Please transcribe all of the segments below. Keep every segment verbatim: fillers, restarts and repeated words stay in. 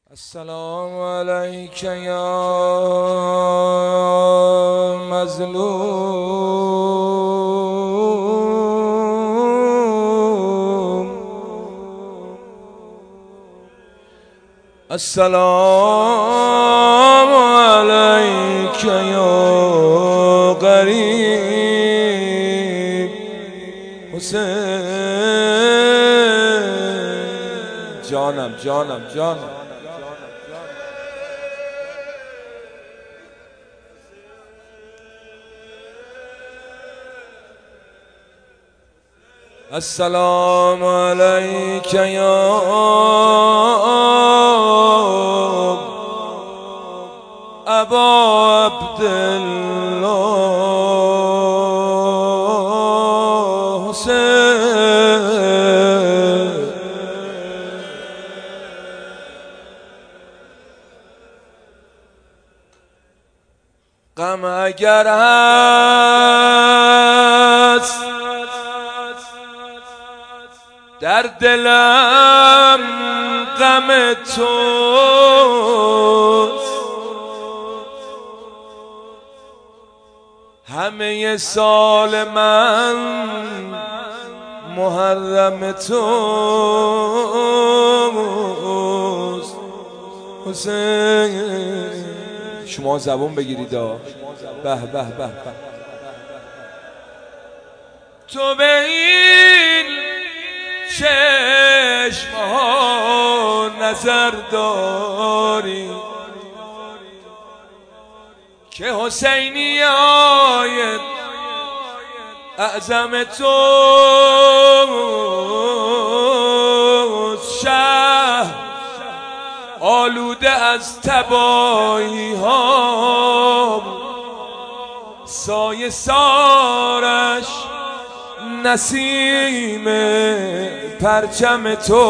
السلام علیک یا مظلوم، السلام علیک یا غریب حسین. جانم جانم جانم السلام علیک یا ابا عبدالله حسین. غم اگر هست در دلم غم توست، همه سال من محرم توست حسین. شما زبون بگیرید. به به به به. تو به این چشم ها نظر داری که حسینی های اعظم توست، شهر آلوده از تباهی ها، سایه سارش نسیم پرچم تو.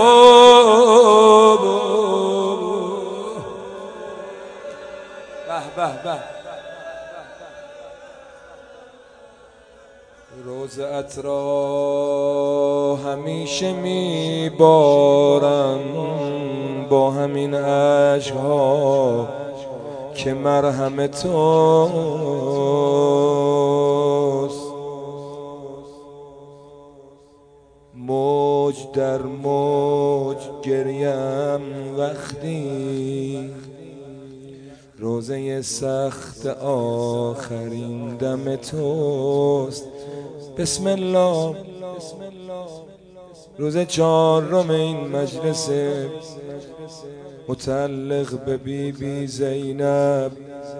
به به به. روضه‌ات را همیشه میبارم با همین اشک‌ها که مرهم توست. موج در موج گریم وقتی روزه سخت آخرین دم توست. بسم الله. روز چهارم این مجلس متعلق به بی بی زینب،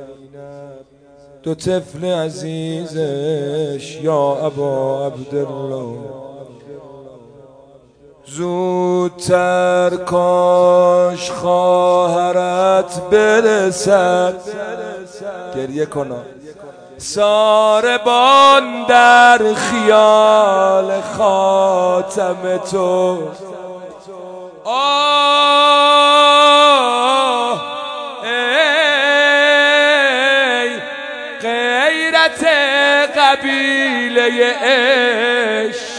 دو طفل عزیزش، یا ابا عبدالله، زودتر کاش خواهرت برسد. گریه کنا ساربان در خیال خاتم تو. آه ای غیرت قبیله عشق،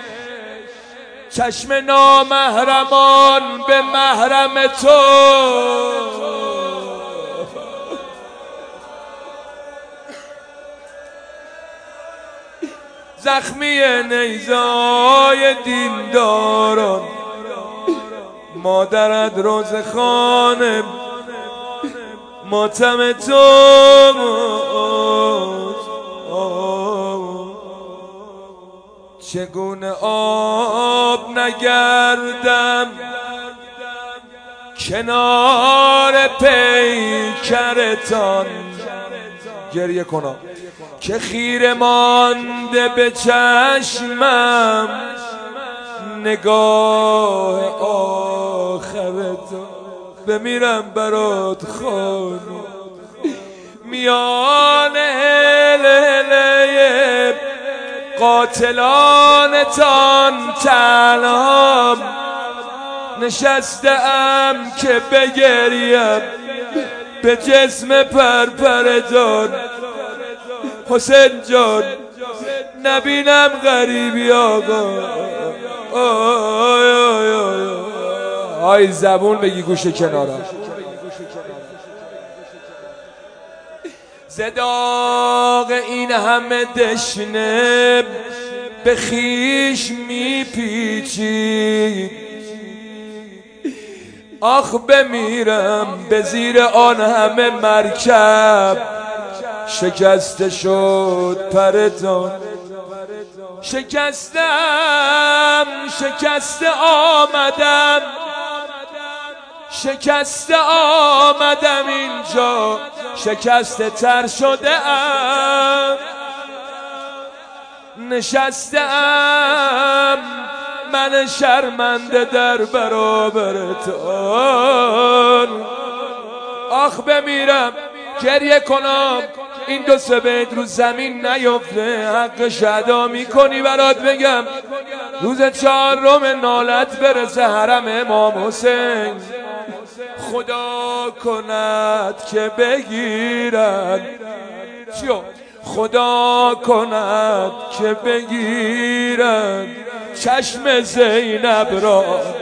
چشم نامحرمان به محرم تو. زخمی نیزای دینداران، مادرت روز خانه ماتم تو. چگونه آب نگردم کنار پیکرتان. گریه کنم که خیره مانده به چشمم نگاه آخرتان. بمیرم برات خانم میان هله قاتلانتان تنهام نشستم که بگریم به جسم پرپرتان. حسین جان نبینم غریبی آقا. آی آی آی آی زبون بگی گوش کنارم. صداق این همه دشنه به خیش میپیچی، آخ بمیرم به زیر آن همه مرکب، شکسته شد پرتان، شکستم شکسته آمدم، شکسته آمدم اینجا، شکسته تر شده ام، نشسته ام من شرمنده در برابرتان. آخ بمیرم گریه کنم این دو سه بیت رو زمین نیفته، حق شهدا میکنی برات بگم روز چهارم نالت برسه حرم امام حسین، خدا کند که بگیرد، چیو؟ خدا کند که بگیرد چشم زینب را.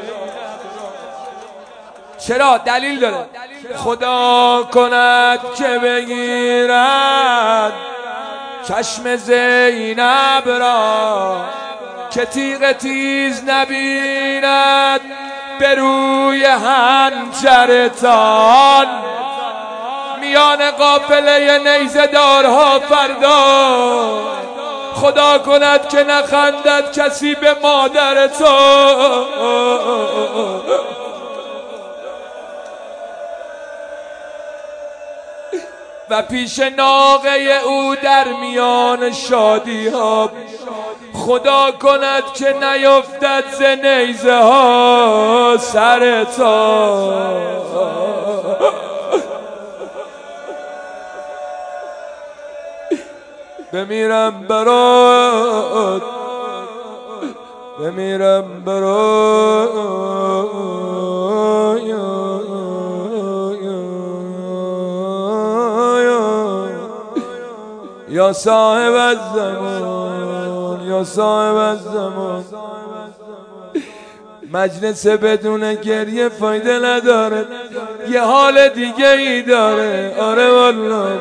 چرا؟ دلیل داره. خدا کند که بگیرد چشم زینب را، که تیغ تیز نبیند به روی حنجرتان. میان قافله نیزه دارها فردا خدا کند که نخندد کسی به مادرتان. و پیش ناقه او در میان شادی ها خدا کند که نیفتد ز نیزه ها سرتان. بمیرم برات، بمیرم برات یا صاحب الزمان، یا صاحب الزمان. مجلس بدون گریه فایده نداره، یه حال دیگه ای داره. آره والله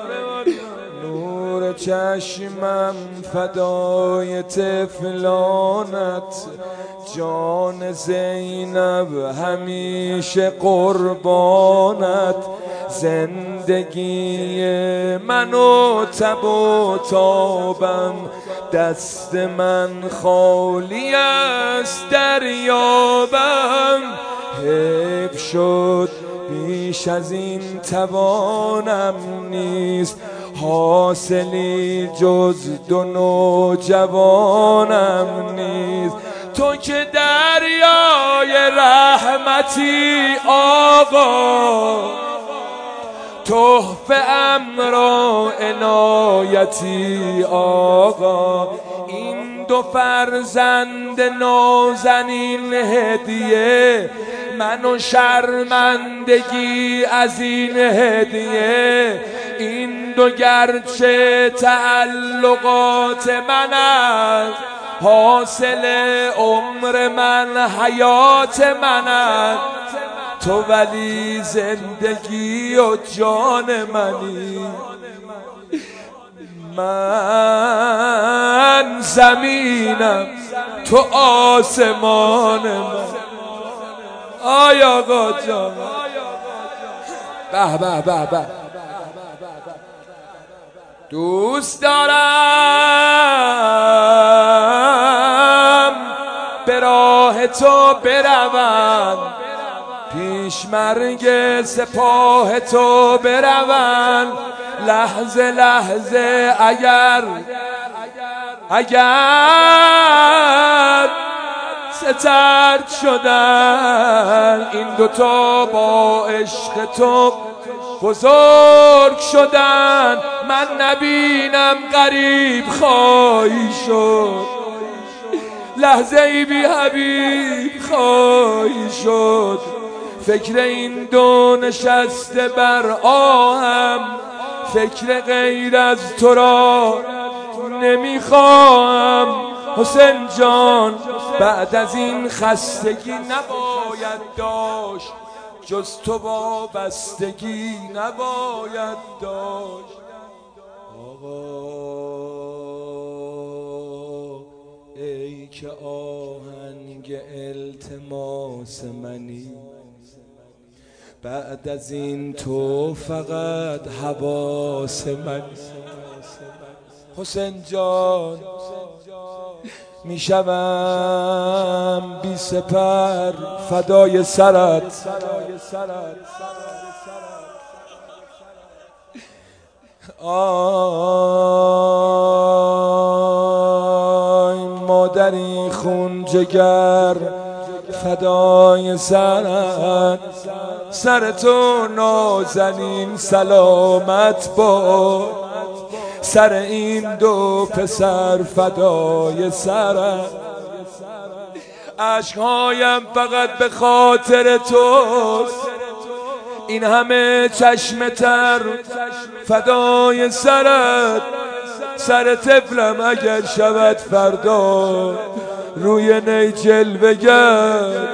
نور چشمم فدای طفلانت، جان زینب همیشه قربانت. زندگی منو تب و تابم، دست من خالی است دریابم. حیف شد بیش از این توانم نیست، حاصلی جز دو نوجوانم نیست. تو که دریای رحمتی آقا، تحفه امرا عنایتی آقا. این دو فرزند نازنین هدیه، منو شرمندگی از این هدیه. این دو گرچه تعلقات من است، حاصل عمر من حیات من است. تو ولی زندگی و جان منی، من زمینم تو آسمان من. آیا آقا جان به به به به. دوست دارم به راه تو بروم، پیش مرگ سپاه تو بروم. لحظه لحظه اگر اگر سترد شدن این دوتا با عشق تو بزرگ شدن، من نبینم غریب خواهی شد. لحظه ای بی حبیب خواهی شد. فکر این دو نشسته بر آهم، فکر غیر از تو را نمیخواهم. حسین جان بعد از این خستگی نباید داشت، جز تو وابستگی نباید داشت. ای که آهنگ التماس منی، بعد از این تو فقط حواس منی. حسین جان میشوم بی سپر فدای سرت، آی مادری خون جگر فدای سرت، سر تو نازنین سلامت باد، سر این دو پسر فدای سرت. عشقهایم فقط به خاطر توست، این همه چشم تر فدای سرت. سر طفلم اگر شود فردا روی نی جلوه گر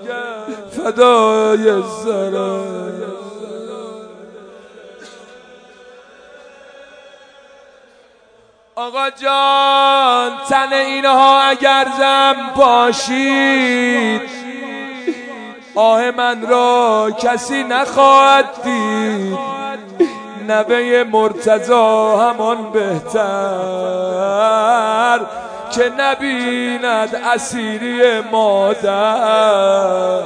فدای سرت. آقا جان تن اینها اگر زم باشید، آه من را کسی نخواهد دید. نوه مرتضی همان بهتر که نبیند اسیری مادر.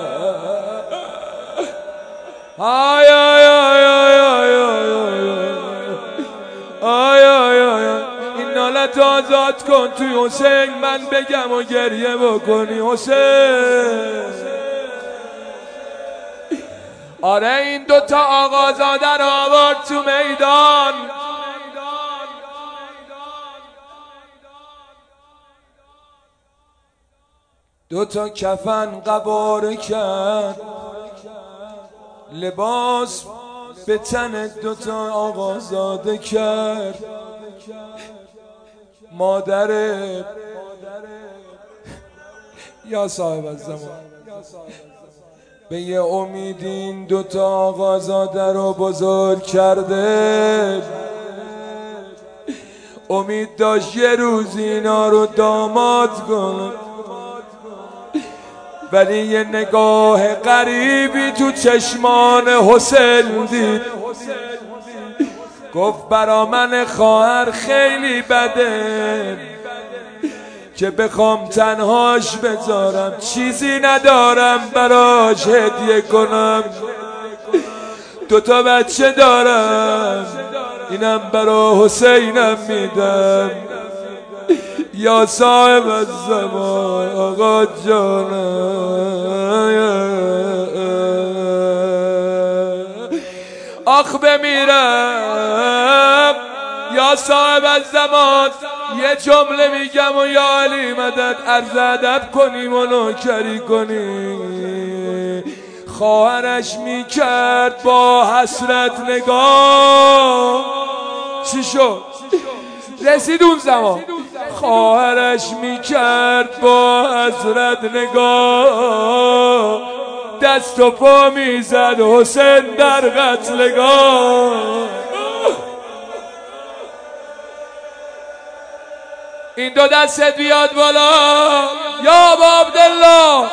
آی آی آی آی آی آی آی آی این نالت آزاد کن توی حسین، من بگم و گریه بکنی حسین. آره این دوتا آقازاده رو آورد تو میدان، دوتا کفن قباره کرد، لباس به تن دوتا آقازاده کرد. مادر یا صاحب الزمان به یه امید این دوتا آقازاده رو بزرگ کرده، امید داشت یه روز اینا رو داماد کنه، ولی یه نگاه غریبی تو چشمان حسین دید. گفت برا من خواهر خیلی بده که بخوام تنهاش بذارم، چیزی ندارم براش هدیه کنم. دوتا بچه دارم، اینم برا حسینم میدم. یا صاحب الزمان آقا جانم، آخ بمیرم یا صاحب الزمان. یه جمله میگم و یا علی مدد عرض ادب کنیم و نوکری کنیم. خواهرش میکرد با حسرت نگاه، چی شد؟ رسید اون زمان. خواهرش میکرد با حسرت نگاه، دست و پا میزد حسین در قتلگاه. این دو دستت بیاد بالا یا ابا عبدالله.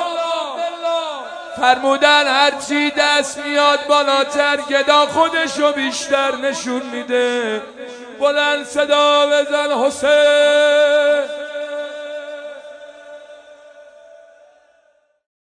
فرمودن هرچی دست میاد بالاتر گدا خودشو بیشتر نشون میده. بلند صدا بزن حسین.